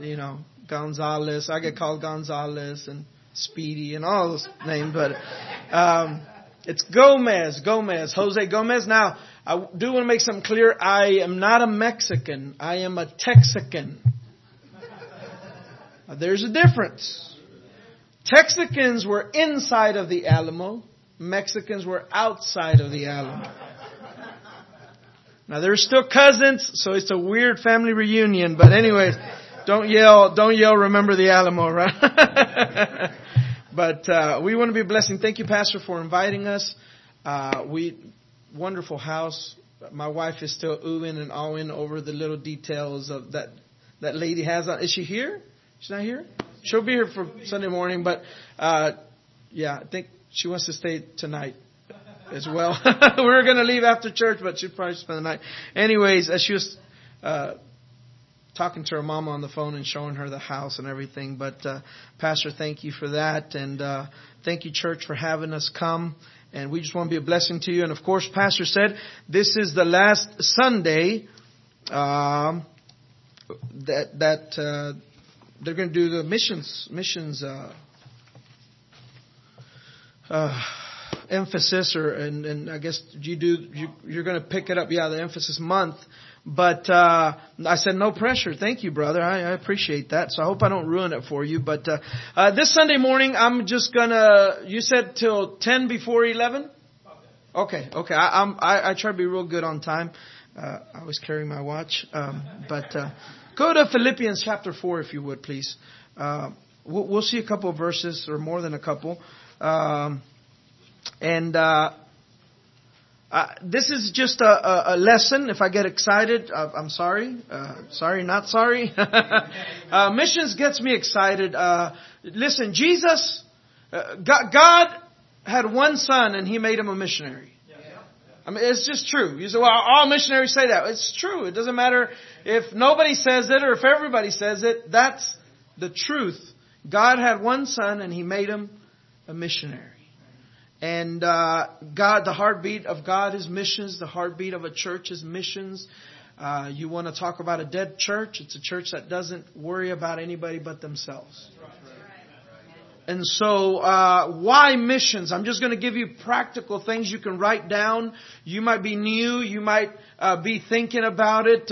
Gonzalez. I get called Gonzalez and Speedy and all those names, but it's Gomez, Jose Gomez. Now, I do want to make something clear. I am not a Mexican. I am a Texican. There's a difference. Texicans were inside of the Alamo. Mexicans were outside of the Alamo. Now, they're still cousins, so it's a weird family reunion. But anyways, don't yell, remember the Alamo, right? But we want to be a blessing. Thank you, Pastor, for inviting us. Wonderful house. My wife is still oohing and awing over the little details of that lady has on. Is she here? She's not here? She'll be here for Sunday morning, but I think she wants to stay tonight as well. We were going to leave after church, but she'd probably spend the night. Anyways, as she was talking to her mama on the phone and showing her the house and everything. But Pastor, thank you for that. And thank you, church, for having us come. And we just want to be a blessing to you. And of course, Pastor said this is the last Sunday that they're going to do the missions emphasis, and I guess you're going to pick it up. Yeah, the emphasis month. But I said, no pressure. Thank you, brother. I appreciate that. So I hope I don't ruin it for you. But this Sunday morning, I'm just gonna. You said till 10 before 11. Okay. I try to be real good on time. I always carry my watch. But go to Philippians chapter 4, if you would, please. We'll see a couple of verses, or more than a couple. This is just a lesson. If I get excited, I'm sorry. Sorry, not sorry. Missions gets me excited. Listen, Jesus, God had one son and He made him a missionary. I mean, it's just true. You say, well, all missionaries say that. It's true. It doesn't matter if nobody says it or if everybody says it. That's the truth. God had one son and He made him a missionary. And God, the heartbeat of God is missions. The heartbeat of a church is missions. You want to talk about a dead church? It's a church that doesn't worry about anybody but themselves. And so, why missions? I'm just going to give you practical things you can write down. You might be new. You might be thinking about it.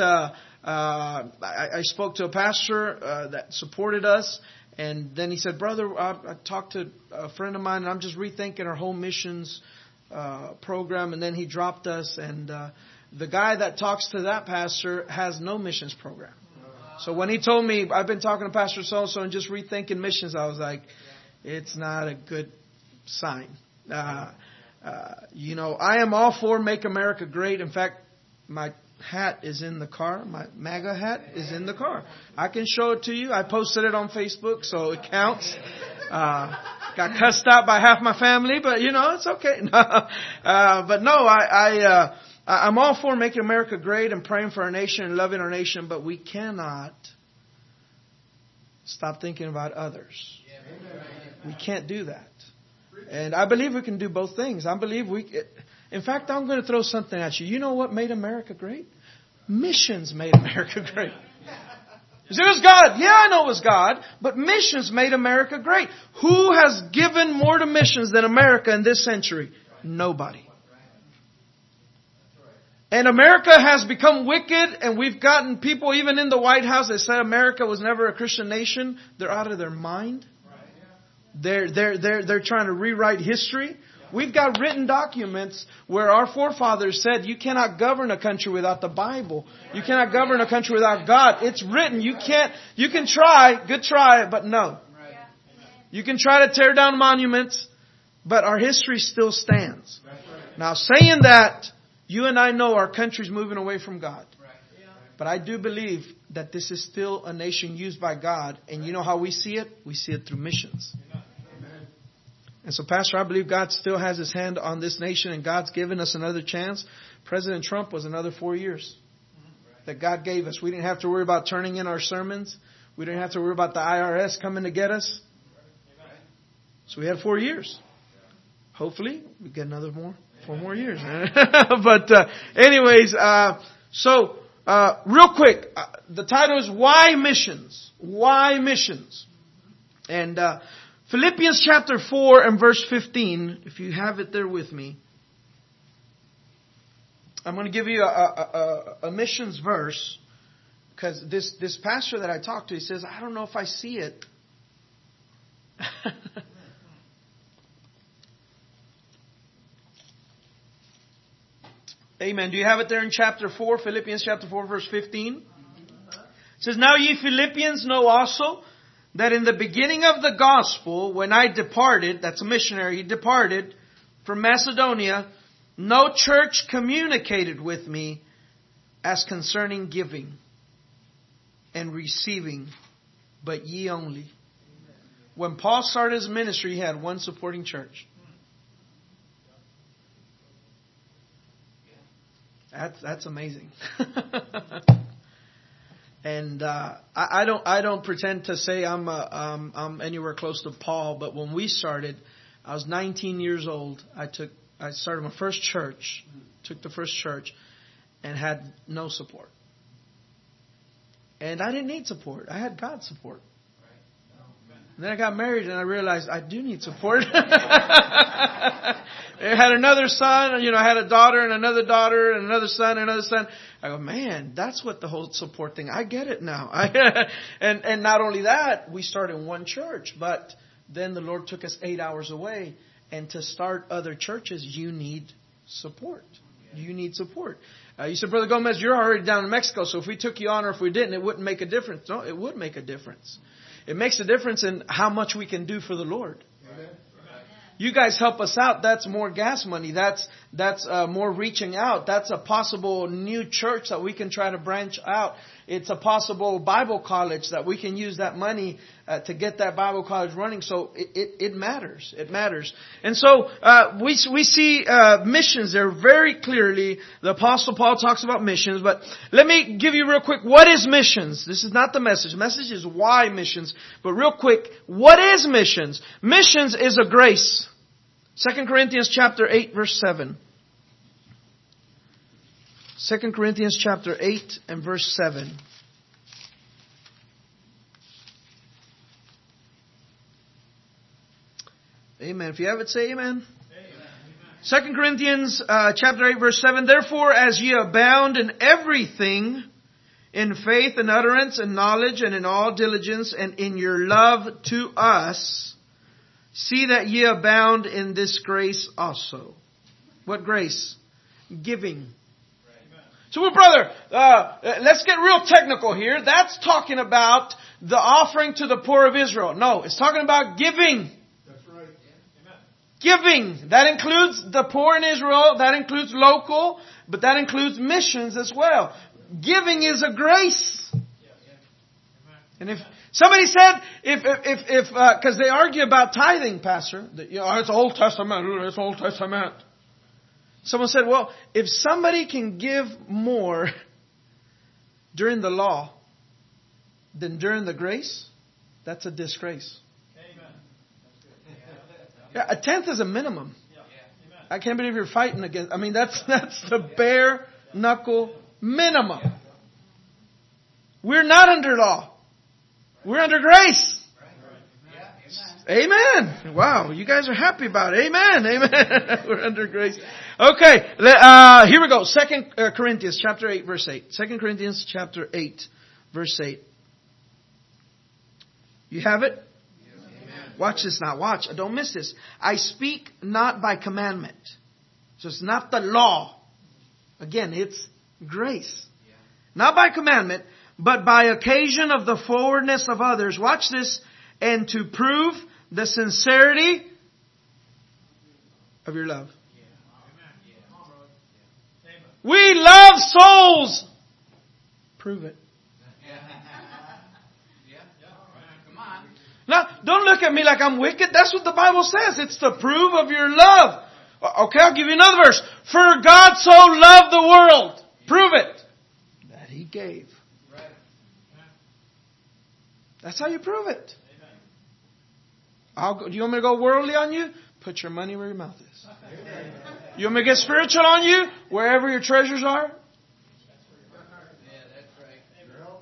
I spoke to a pastor that supported us. And then he said, brother, I talked to a friend of mine, and I'm just rethinking our whole missions program. And then he dropped us. And the guy that talks to that pastor has no missions program. So when he told me, I've been talking to Pastor so-and-so and just rethinking missions, I was like, it's not a good sign. I am all for Make America Great. In fact, my hat is in the car. My MAGA hat is in the car. I can show it to you. I posted it on Facebook, so it counts. Got cussed out by half my family, but it's okay. But no, I'm all for making America great and praying for our nation and loving our nation, but we cannot stop thinking about others. We can't do that. And I believe we can do both things. I believe in fact, I'm going to throw something at you. You know what made America great? Missions made America great. It was God. Yeah, I know it was God. But missions made America great. Who has given more to missions than America in this century? Nobody. And America has become wicked, and we've gotten people even in the White House that said America was never a Christian nation. They're out of their mind. They're trying to rewrite history. We've got written documents where our forefathers said you cannot govern a country without the Bible. You cannot govern a country without God. It's written. You can try, good try, but no. You can try to tear down monuments, but our history still stands. Now, saying that, you and I know our country's moving away from God. But I do believe that this is still a nation used by God. And you know how we see it? We see it through missions. And so, Pastor, I believe God still has His hand on this nation, and God's given us another chance. President Trump was another 4 years that God gave us. We didn't have to worry about turning in our sermons. We didn't have to worry about the IRS coming to get us. So we had 4 years. Hopefully, we get another 4 more years. But anyways, so real quick, the title is Why Missions? Why Missions? And Philippians chapter 4 and verse 15, if you have it there with me, I'm going to give you a missions verse, because this pastor that I talked to, he says, I don't know if I see it. Amen. Do you have it there in chapter 4, Philippians chapter 4, verse 15? It says, Now ye Philippians know also that in the beginning of the gospel, when I departed, that's a missionary, he departed from Macedonia, no church communicated with me as concerning giving and receiving, but ye only. When Paul started his ministry, he had one supporting church. That's amazing. And I don't pretend to say I'm anywhere close to Paul, but when we started, I was 19 years old. I started my first church, took the first church, and had no support. And I didn't need support. I had God's support. And then I got married and I realized I do need support. I had another son, I had a daughter and another daughter and another son and another son. I go, man, that's what the whole support thing, I get it now. And not only that, we started one church, but then the Lord took us 8 hours away. And to start other churches, you need support. You need support. You said, Brother Gomez, you're already down in Mexico, so if we took you on or if we didn't, it wouldn't make a difference. No, it would make a difference. It makes a difference in how much we can do for the Lord. Amen. You guys help us out. That's more gas money. That's more reaching out. That's a possible new church that we can try to branch out. It's a possible Bible college that we can use that money to get that Bible college running. So it matters. It matters. And so we see missions there very clearly. The Apostle Paul talks about missions. But let me give you real quick, what is missions? This is not the message. The message is why missions. But real quick, what is missions? Missions is a grace. 2 Corinthians chapter 8 verse 7. 2 Corinthians chapter 8 and verse 7. Amen. If you have it, say amen. Amen. 2 Corinthians chapter 8 verse 7. Therefore, as ye abound in everything, in faith and utterance and knowledge and in all diligence and in your love to us, see that ye abound in this grace also. What grace? Giving. So, well, brother, let's get real technical here. That's talking about the offering to the poor of Israel. No, it's talking about giving. That's right. Giving. That includes the poor in Israel. That includes local. But that includes missions as well. Giving is a grace. And if somebody said, if because they argue about tithing, Pastor, that, it's Old Testament. It's Old Testament. Someone said, well, if somebody can give more during the law than during the grace, that's a disgrace. Amen. Yeah, a tenth is a minimum. I can't believe you're fighting against. That's the bare knuckle minimum. We're not under law. We're under grace. Amen. Wow, you guys are happy about it. Amen. Amen. We're under grace. Okay, here we go. 2 Corinthians chapter 8 verse 8. 2 Corinthians chapter 8 verse 8. You have it? Amen. Watch this now. Watch. Don't miss this. I speak not by commandment. So it's not the law. Again, it's grace. Not by commandment, but by occasion of the forwardness of others. Watch this. And to prove the sincerity of your love. We love souls. Prove it. Now, don't look at me like I'm wicked. That's what the Bible says. It's to prove of your love. Okay, I'll give you another verse. For God so loved the world. Prove it. That He gave. That's how you prove it. Do you want me to go worldly on you? Put your money where your mouth is. You want me to get spiritual on you? Wherever your treasures are?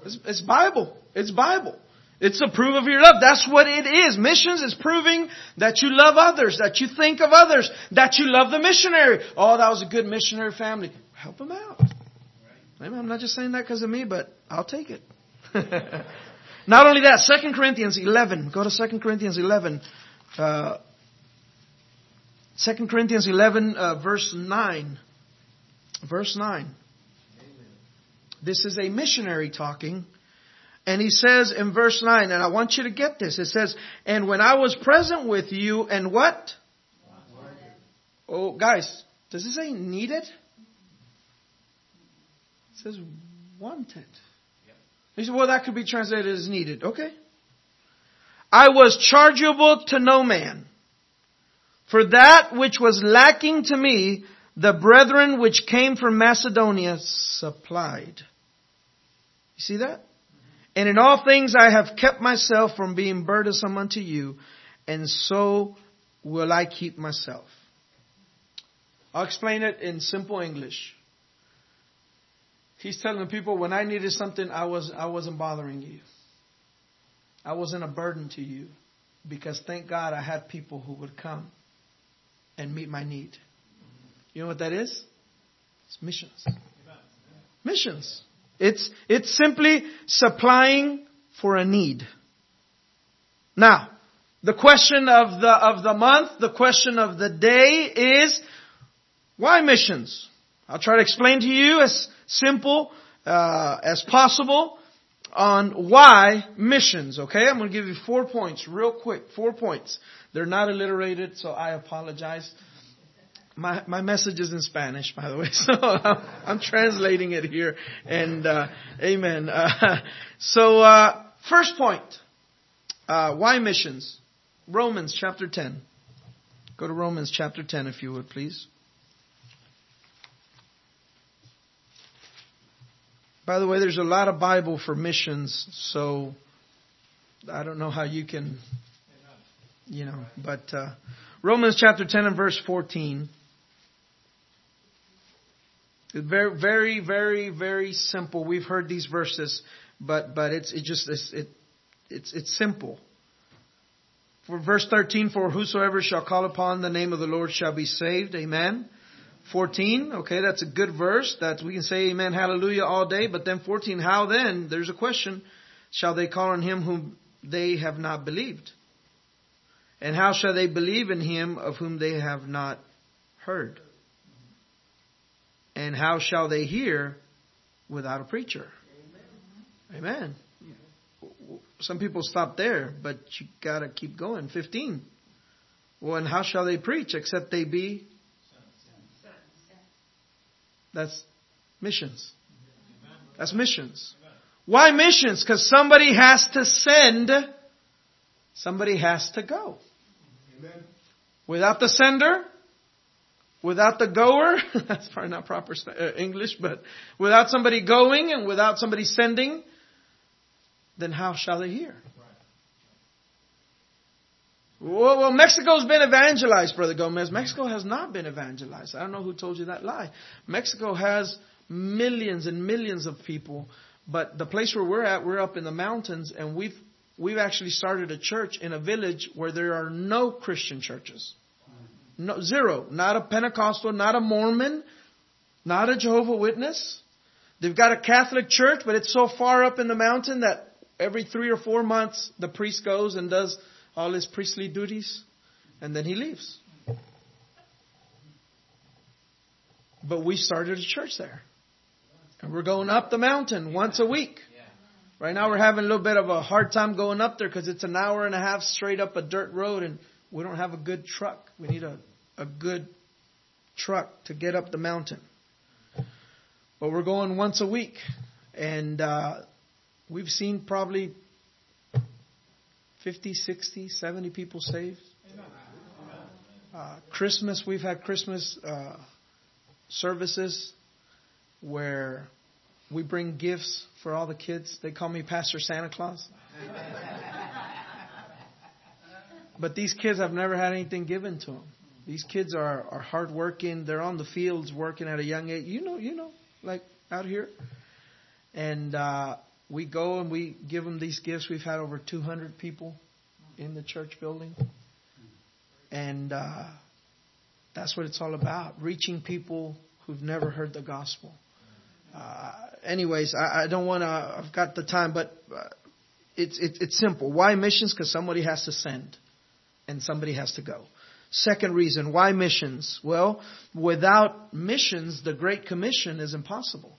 It's Bible. It's Bible. It's a proof of your love. That's what it is. Missions is proving that you love others, that you think of others, that you love the missionary. Oh, that was a good missionary family. Help them out. I'm not just saying that because of me, but I'll take it. Not only that, 2 Corinthians 11. Go to 2 Corinthians 11. 2 Corinthians 11, verse 9. Verse 9. This is a missionary talking. And he says in verse 9, and I want you to get this. It says, and when I was present with you, and what? Oh, guys, does it say needed? It says wanted. He said, well, that could be translated as needed. Okay. I was chargeable to no man. For that which was lacking to me, the brethren which came from Macedonia supplied. You see that? And in all things I have kept myself from being burdensome unto you, and so will I keep myself. I'll explain it in simple English. He's telling the people, when I needed something, I wasn't bothering you. I wasn't a burden to you. Because thank God I had people who would come and meet my need. You know what that is? It's missions. Missions. It's simply supplying for a need. Now, the question of the month, the question of the day is, why missions? I'll try to explain to you as simple as possible on why missions. Okay, I'm going to give you 4 points real quick. 4 points. They're not alliterated, so I apologize. My message is in Spanish, by the way, so I'm translating it here. And amen. First point. Why missions? Romans chapter 10. Go to Romans chapter 10 if you would, please. By the way, there's a lot of Bible for missions, so I don't know how you can, but Romans chapter 10 and verse 14. Very, very, very, very simple. We've heard these verses, but it's simple. For verse 13, for whosoever shall call upon the name of the Lord shall be saved. Amen. 14, okay, that's a good verse. That we can say amen, hallelujah all day. But then 14, how then? There's a question. Shall they call on him whom they have not believed? And how shall they believe in him of whom they have not heard? And how shall they hear without a preacher? Amen. Some people stop there, but you got to keep going. 15. Well, and how shall they preach except they be? That's missions. That's missions. Why missions? Because somebody has to send. Somebody has to go. Without the sender, without the goer, that's probably not proper English, but without somebody going and without somebody sending, then how shall they hear? Well, Mexico's been evangelized, Brother Gomez. Mexico has not been evangelized. I don't know who told you that lie. Mexico has millions and millions of people, but the place where we're at, we're up in the mountains, and we've actually started a church in a village where there are no Christian churches. No, zero. Not a Pentecostal, not a Mormon, not a Jehovah's Witness. They've got a Catholic church, but it's so far up in the mountain that every 3 or 4 months the priest goes and does all his priestly duties, and then he leaves. But we started a church there. And we're going up the mountain once a week. Right now we're having a little bit of a hard time going up there because it's an hour and a half straight up a dirt road, and we don't have a good truck. We need a good truck to get up the mountain. But we're going once a week. And we've seen probably 50, 60, 70 people saved. Christmas, we've had Christmas services where we bring gifts for all the kids. They call me Pastor Santa Claus. But these kids have never had anything given to them. These kids are hardworking. They're on the fields working at a young age. You know, like out here. And we go and we give them these gifts. We've had over 200 people in the church building. And that's what it's all about. Reaching people who've never heard the gospel. Anyways, I don't want to, I've got the time, but it's simple. Why missions? Because somebody has to send and somebody has to go. Second reason, why missions? Well, without missions, the Great Commission is impossible.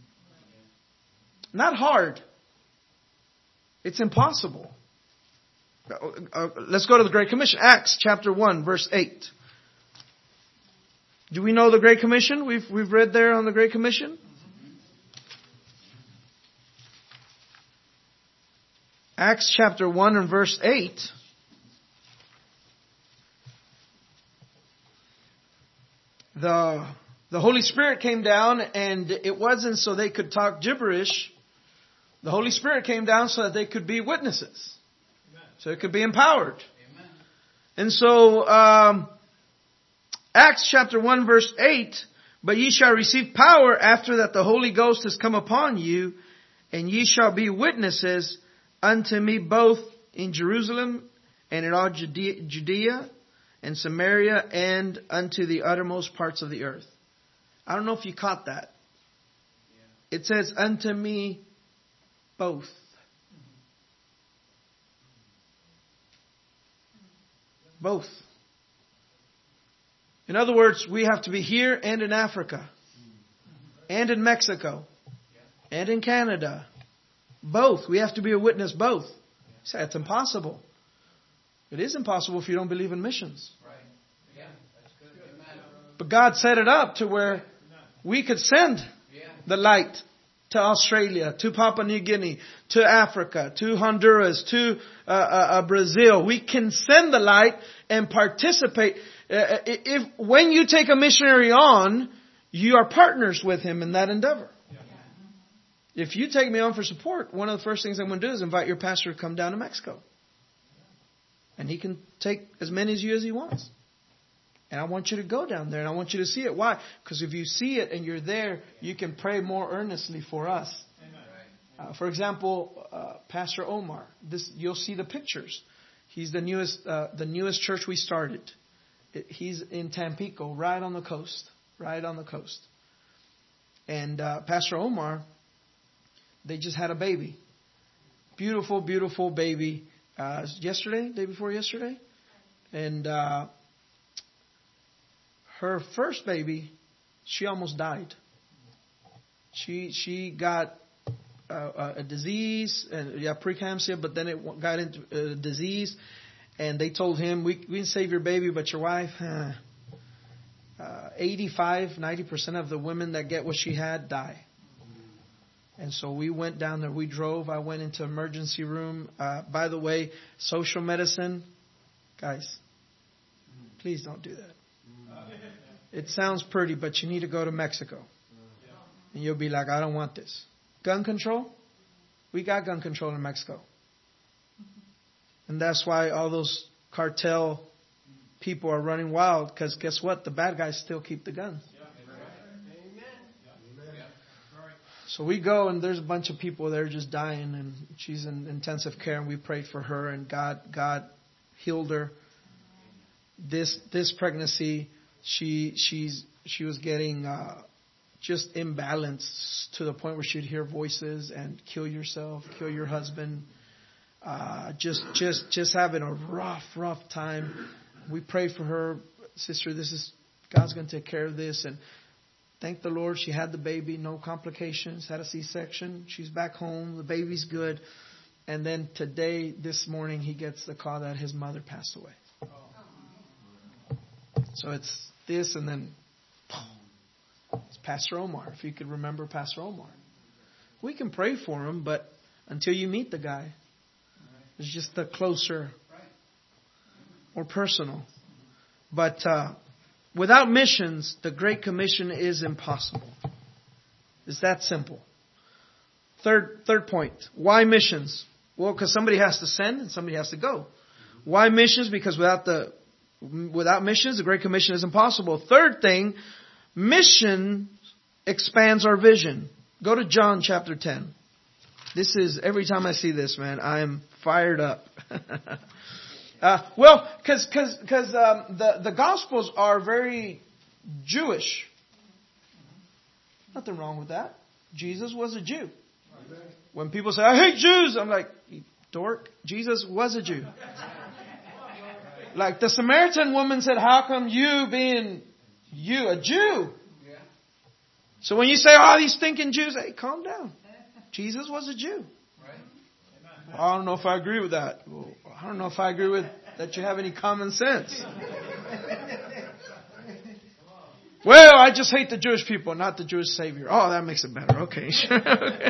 Not hard. It's impossible. Let's go to the Great Commission. Acts chapter 1, verse 8. Do we know the Great Commission? We've read there on the Great Commission. Acts chapter 1 and verse 8. The Holy Spirit came down, and it wasn't so they could talk gibberish. The Holy Spirit came down so that they could be witnesses. Amen. So it could be empowered. Amen. And so, Acts chapter 1 verse 8, but ye shall receive power after that the Holy Ghost has come upon you, and ye shall be witnesses unto me both in Jerusalem and in all Judea and Samaria and unto the uttermost parts of the earth. I don't know if you caught that. It says unto me both. Both. In other words, we have to be here and in Africa, and in Mexico, and in Canada. Both. We have to be a witness both. You say, it's impossible. It is impossible if you don't believe in missions. But God set it up to where we could send the light to Australia, to Papua New Guinea, to Africa, to Honduras, to Brazil. We can send the light and participate. When you take a missionary on, you are partners with him in that endeavor. If you take me on for support, one of the first things I'm going to do is invite your pastor to come down to Mexico. And he can take as many as you as he wants. And I want you to go down there and I want you to see it. Why? Because if you see it and you're there, you can pray more earnestly for us. For example, Pastor Omar. You'll see the pictures. He's the newest church we started. He's in Tampico, right on the coast. Right on the coast. And Pastor Omar, they just had a baby. Beautiful, beautiful baby. Yesterday, day before yesterday. And her first baby, she almost died. She got a disease, preeclampsia, but then it got into a disease. And they told him, we can save your baby, but your wife, 85-90% of the women that get what she had die. And so we went down there. We drove. I went into emergency room. By the way, social medicine, guys, please don't do that. It sounds pretty, but you need to go to Mexico. And you'll be like, I don't want this. Gun control? We got gun control in Mexico. And that's why all those cartel people are running wild. Because guess what? The bad guys still keep the guns. So we go and there's a bunch of people there just dying. And she's in intensive care. And we prayed for her. And God healed her. This pregnancy, she was getting just imbalanced to the point where she'd hear voices and kill yourself, kill your husband. Just having a rough time. We prayed for her, sister. God's going to take care of this. And thank the Lord, she had the baby, no complications, had a C-section. She's back home. The baby's good. And then this morning, he gets the call that his mother passed away. So it's this, and then it's Pastor Omar. If you could remember Pastor Omar. We can pray for him, but until you meet the guy, it's just the closer or personal. But without missions, the Great Commission is impossible. It's that simple. Third point. Why missions? Well, because somebody has to send and somebody has to go. Why missions? Because without missions, the Great Commission is impossible. Third thing, mission expands our vision. Go to John chapter 10. This is, every time I see this, man, I am fired up. Well, because the Gospels are very Jewish. Nothing wrong with that. Jesus was a Jew. When people say, I hate Jews, I'm like, you dork, Jesus was a Jew. Like the Samaritan woman said, how come you being you, a Jew? So when you say, oh, these stinking Jews, hey, calm down. Jesus was a Jew. I don't know if I agree with that. Well, I don't know if I agree with that you have any common sense. Well, I just hate the Jewish people, not the Jewish Savior. Oh, that makes it better. Okay, sure.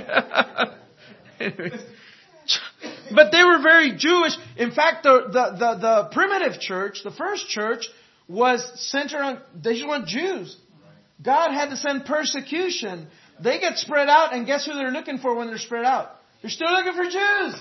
But they were very Jewish. In fact, the primitive church, the first church, was centered on, they just want Jews. God had to send persecution. They get spread out, and guess who they're looking for when they're spread out? They're still looking for Jews.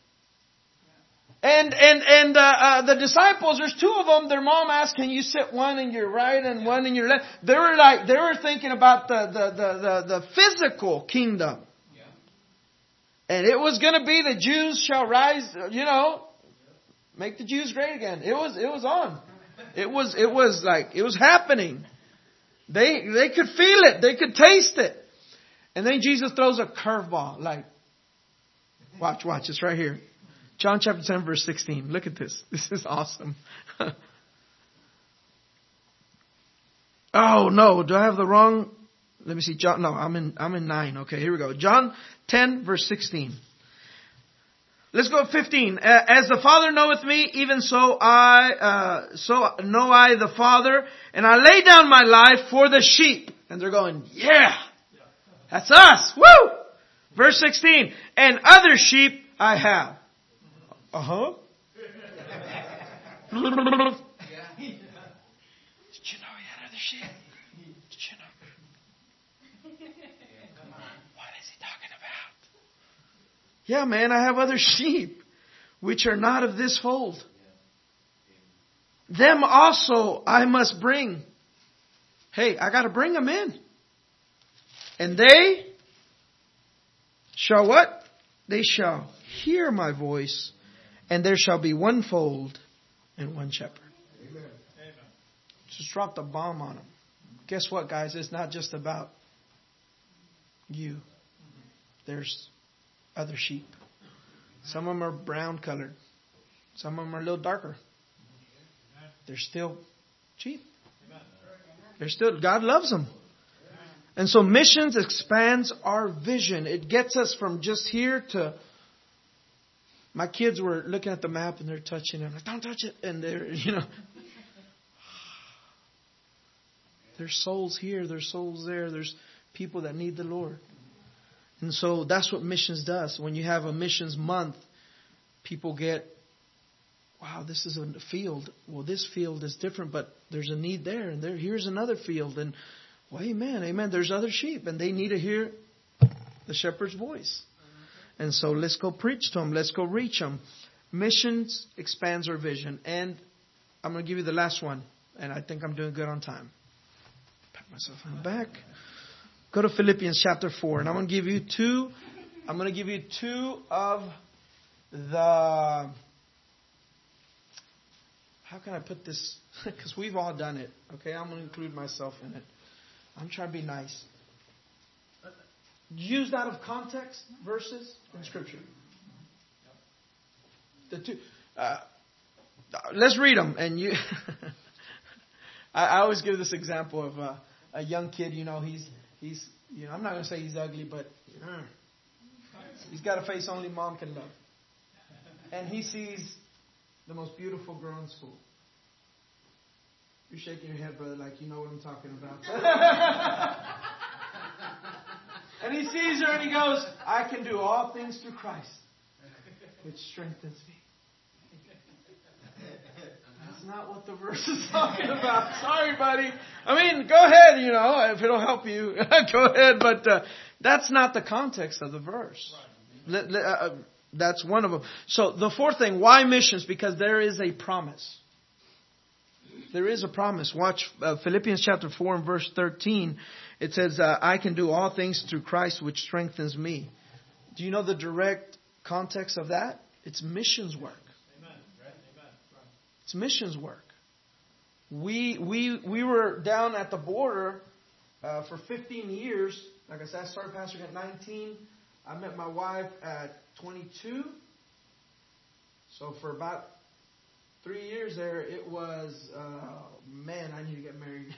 And the disciples, there's two of them. Their mom asked, can you sit one in your right and one in your left? They were thinking about the physical kingdom. And it was going to be the Jews shall rise, make the Jews great again. It was on. It was happening. They could feel it. They could taste it. And then Jesus throws a curveball. Like, watch. It's right here. John chapter 10, verse 16. Look at this. This is awesome. Oh, no. Do I have the wrong? Let me see. John. No, I'm in 9. Okay, here we go. John 10, verse 16. Let's go 15. As the Father knoweth me, even so know I the Father, and I lay down my life for the sheep. And they're going, yeah, that's us. Woo! Verse 16. And other sheep I have. Uh-huh. Did you know he had other sheep? Did you know? What is he talking about? Yeah, man, I have other sheep which are not of this fold. Them also I must bring. Hey, I got to bring them in. And they shall what? They shall hear my voice, and there shall be one fold and one shepherd. Amen. Just drop the bomb on them. Guess what, guys? It's not just about you. There's other sheep. Some of them are brown colored. Some of them are a little darker. They're still sheep. They're still, God loves them. And so missions expands our vision. It gets us from just here to, my kids were looking at the map and they're touching it. I'm like, don't touch it. And they're, there's souls here, there's souls there, there's people that need the Lord. And so that's what missions does. When you have a missions month, people get, wow, this is a field. Well, this field is different, but there's a need there. And here's another field. And, well, amen. There's other sheep, and they need to hear the shepherd's voice. And so let's go preach to them. Let's go reach them. Missions expands our vision. And I'm going to give you the last one. And I think I'm doing good on time. Pat myself on the back. Go to Philippians chapter 4. And I'm going to give you two. I'm going to give you two of the... How can I put this? Because we've all done it. Okay, I'm going to include myself in it. I'm trying to be nice. Used out of context verses in Scripture. The two. Let's read them. And you. I always give this example of a young kid. He's. I'm not going to say he's ugly, but he's got a face only mom can love. And he sees the most beautiful girl in school. You're shaking your head, brother, like you know what I'm talking about. And he sees her and he goes, I can do all things through Christ, which strengthens me. That's not what the verse is talking about. Sorry, buddy. I mean, go ahead, if it'll help you. Go ahead, but that's not the context of the verse. That's one of them. So the fourth thing, why missions? Because there is a promise. There is a promise. Watch Philippians chapter 4 and verse 13. It says, I can do all things through Christ which strengthens me. Do you know the direct context of that? It's missions work. It's missions work. We were down at the border for 15 years. Like I said, I started pastoring at 19. I met my wife at 22. So for about 3 years there, it was, man, I need to get married.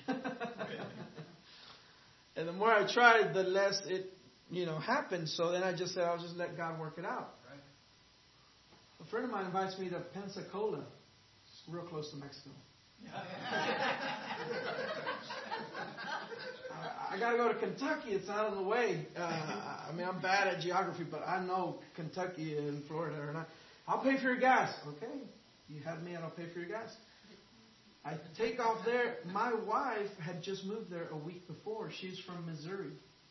And the more I tried, the less it, happened. So then I just said, I'll just let God work it out. A friend of mine invites me to Pensacola. It's real close to Mexico. I got to go to Kentucky. It's out of the way. I'm bad at geography, but I know Kentucky and Florida are not. I'll pay for your gas. Okay. You have me and I'll pay for your gas. I take off there. My wife had just moved there a week before. She's from Missouri.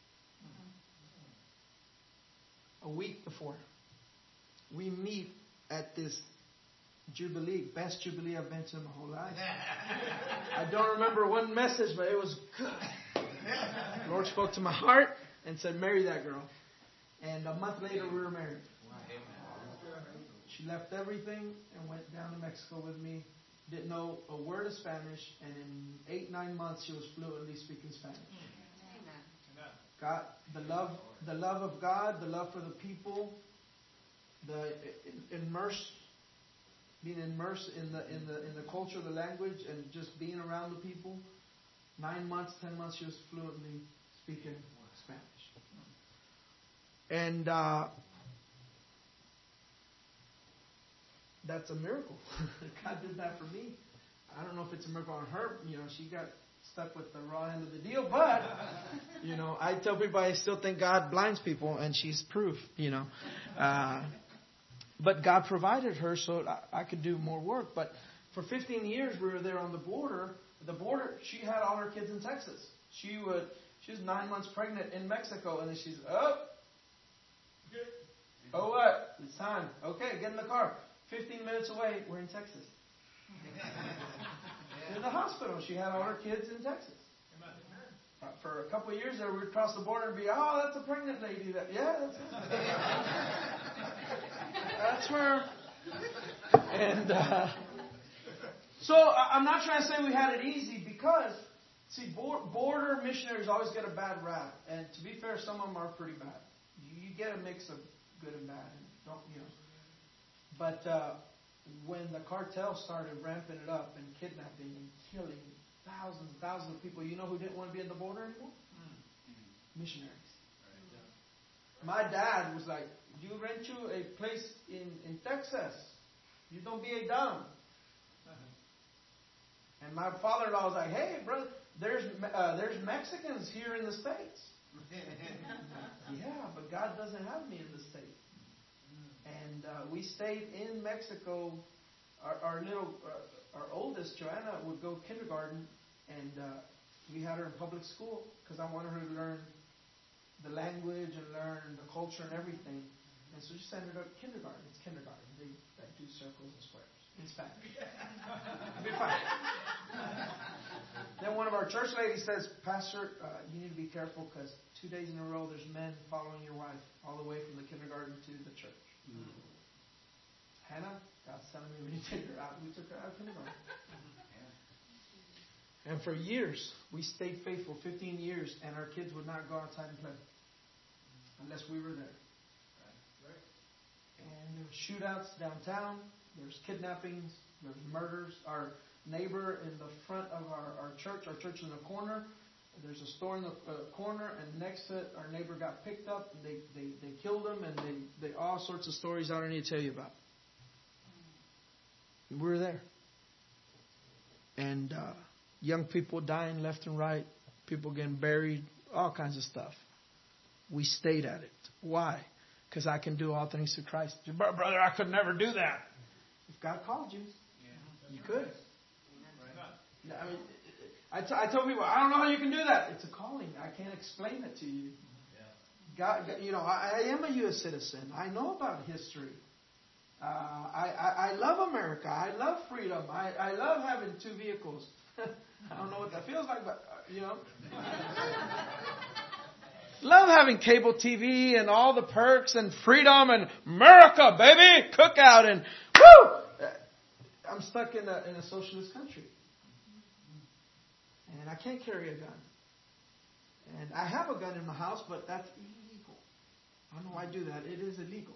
A week before. We meet at this Jubilee, best Jubilee I've been to in my whole life. I don't remember one message, but it was good. The Lord spoke to my heart and said, marry that girl. And a month later, we were married. She left everything and went down to Mexico with me. Didn't know a word of Spanish, and in 8-9 months, she was fluently speaking Spanish. God, the love of God, the love for the people, being immersed in the culture, the language, and just being around the people. 9 months, 10 months, she was fluently speaking Spanish. And that's a miracle. God did that for me. I don't know if it's a miracle on her. She got stuck with the raw end of the deal. But, I tell people I still think God blinds people, and she's proof, But God provided her so I could do more work. But for 15 years, we were there on the border. She had all her kids in Texas. She was 9 months pregnant in Mexico, and then she's, what? It's time. Okay, get in the car. 15 minutes away, we're in Texas. In the hospital, she had all her kids in Texas. For a couple of years there, we would cross the border and be, that's a pregnant lady. That's it. That's her. And so I'm not trying to say we had it easy because, border missionaries always get a bad rap. And to be fair, some of them are pretty bad. You get a mix of good and bad. But when the cartel started ramping it up and kidnapping and killing thousands and thousands of people, you know who didn't want to be in the border anymore? Missionaries. My dad was like, you rent you a place in Texas. You don't be a dumb. And my father-in-law was like, hey, brother, there's Mexicans here in the States. Yeah, but God doesn't have me in the States. And we stayed in Mexico. Our oldest, Joanna, would go kindergarten, and we had her in public school because I wanted her to learn the language and learn the culture and everything. And so she sent her to kindergarten. It's kindergarten. They do circles and squares in Spanish. It'll be fine. Then one of our church ladies says, Pastor, you need to be careful because 2 days in a row there's men following your wife all the way from the kindergarten to the church. Hannah, God's telling me we need to take her out. We took her out of kindergarten. And for years, we stayed faithful, 15 years, and our kids would not go outside and play unless we were there. And there were shootouts downtown. There's kidnappings. There's murders. Our neighbor in the front of our church is in the corner. There's a store in the corner, and next to it, our neighbor got picked up. And they killed him, and they all sorts of stories I don't need to tell you about. We were there. And young people dying left and right, people getting buried, all kinds of stuff. We stayed at it. Why? Because I can do all things through Christ. Brother, I could never do that. If God called you, you could. I mean, I tell people, I don't know how you can do that. It's a calling. I can't explain it to you. God, I am a U.S. citizen. I know about history. I love America. I love freedom. I love having 2 vehicles. I don't know what that feels like, but, Love having cable TV and all the perks and freedom and America, baby, cookout and woo! I'm stuck in a socialist country. And I can't carry a gun. And I have a gun in my house, but that's illegal. I don't know why I do that. It is illegal.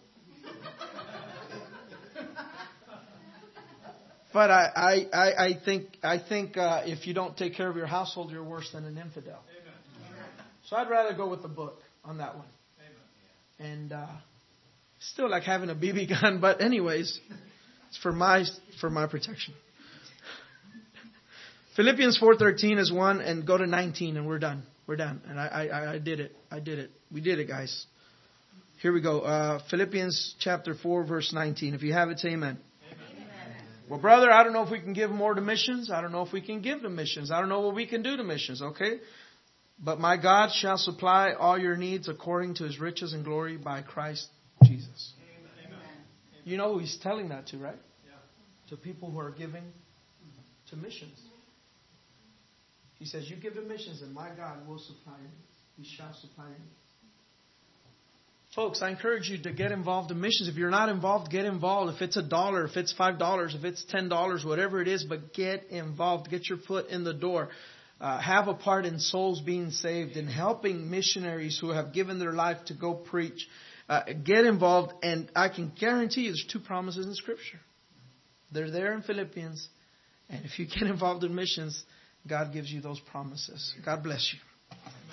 But I think if you don't take care of your household, you're worse than an infidel. So I'd rather go with the book on that one. And still like having a BB gun, but anyways, it's for my protection. Philippians 4:13 is one, and go to 19, and we're done. We're done. And I did it. We did it, guys. Here we go. Philippians chapter 4, verse 19. If you have it, say amen. Well, brother, I don't know if we can give more to missions. I don't know if we can give to missions. I don't know what we can do to missions, okay? But my God shall supply all your needs according to His riches and glory by Christ Jesus. Amen. You know who He's telling that to, right? Yeah. To people who are giving to missions. He says, you give to missions and my God will supply your needs. He shall supply your needs. Folks, I encourage you to get involved in missions. If you're not involved, get involved. If it's $1, if it's $5, if it's $10, whatever it is, but get involved. Get your foot in the door. Have a part in souls being saved and helping missionaries who have given their life to go preach. Get involved, and I can guarantee you there's 2 promises in Scripture. They're there in Philippians. And if you get involved in missions, God gives you those promises. God bless you.